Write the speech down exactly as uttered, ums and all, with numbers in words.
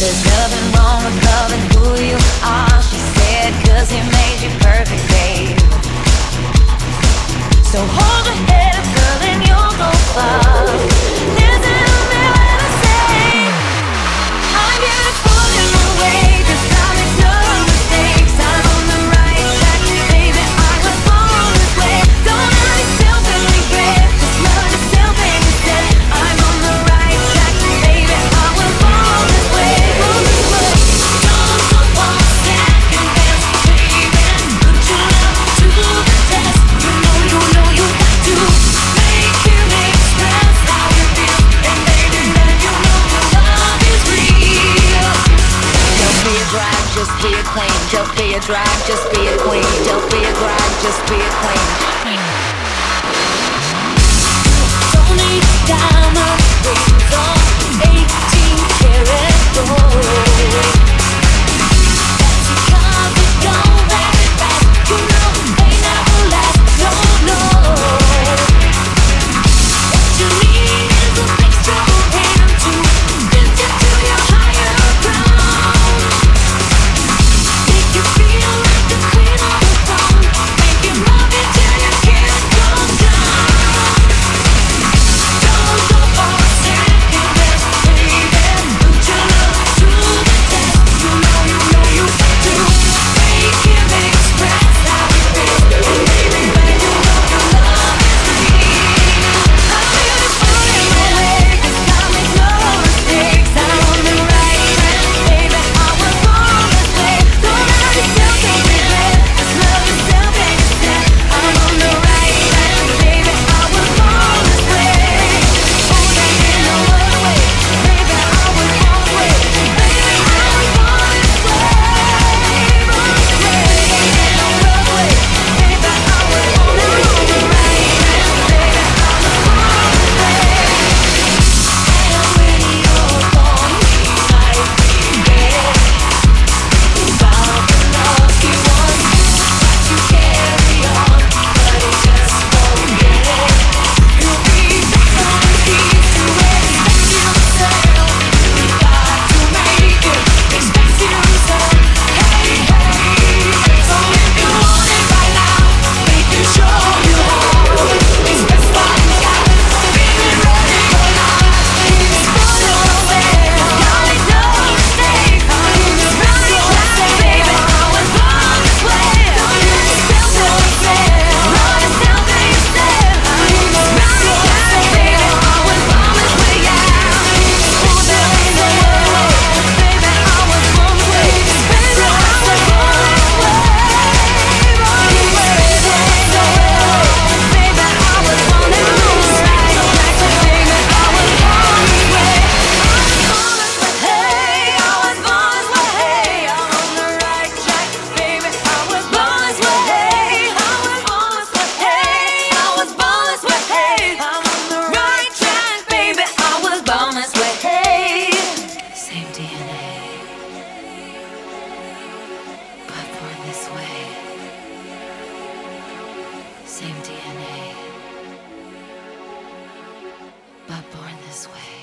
There's nothing wrong with loving who you are, she said, 'cause he made you perfect, babe. So hold your head up, girl, and you'll go far. Listen to me when I say I'm here to pull you away, 'cause I make no mistakes. I'm on the right track, baby, I was born this way. Don't hurt yourself and regret, just love yourself instead. I'm on the right track, baby, I was born this way. Born this way. Don't go on second best, baby. Put your love to the test. You know, you know you got to make him express how you feel, and baby, let you know your love is real. Don't be a drag, just be a queen. Don't be a drag, just be a queen. Don't be a drag, just be a queen. Don't need diamond rings or eighteen karat gold. That's because it don't very fast. You know they never last. No, no. What you need is a big strong hand to lift you to your higher ground. Make you feel like the queen on the throne. Make you love it till you can't come down. Don't go for second best, baby. Put your love to the test. You know, you know you got to make him express how you feel, and baby, let you know your love is real. I'm here to pull you away, 'cause I make no mistakes. I'm on the right track, baby, I was born this way. Don't hurt yourself and regret, just love yourself instead. I'm on the right track, baby, I was born this way. Oh, that in the wrong way, baby, I was born this way. Baby, I was born this way. Born this way. In the wrong way, baby, I was born this way. On the right track, baby, I was born this way. And when you're gone, we might regret about the love you won. Watch you carry on, but it just won't get it. You'll be back on the keys to expect yourself. You got to make it, expect yourself. Hey, hey. So if you want it right now, we can show you how. Express what you got, feeling ready or not. It's for your way, y'all make no mistake. I'm in the right track, baby, I was born this way. Don't hurt yourself and regret, love yourself instead. I'm in the right track, baby, I was born this way, yeah. Oh, there ain't no other way, baby, I was born this way. Baby, I was born this way, born this way. There ain't no other way, baby, I was born this way. Right track, baby, I was born this way. Hey, I was born this way. Hey, I'm on the right track, baby, I was born this way. Hey, I was born this way. Hey, I was born this way. Hey, I'm on the right track, baby, I was born this way. Hey, same D N A, but born this way. Same D N A, but born this way.